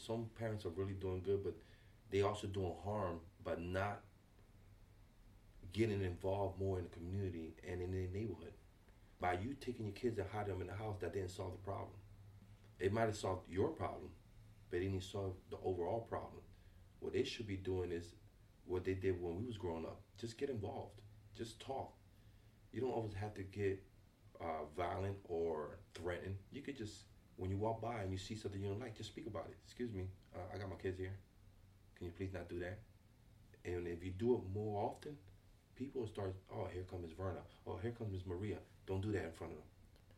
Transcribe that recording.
some parents are really doing good, but they also doing harm by not getting involved more in the community and in the neighborhood. By you taking your kids and hiding them in the house, that didn't solve the problem. It might have solved your problem, but it didn't solve the overall problem. What they should be doing is what they did when we was growing up. Just get involved. Just talk. You don't always have to get violent or threatened. You could just, when you walk by and you see something you don't like, just speak about it. Excuse me, I got my kids here. Can you please not do that? And if you do it more often, people will start, oh, here comes Miss Verna. Oh, here comes Miss Maria. Don't do that in front of them.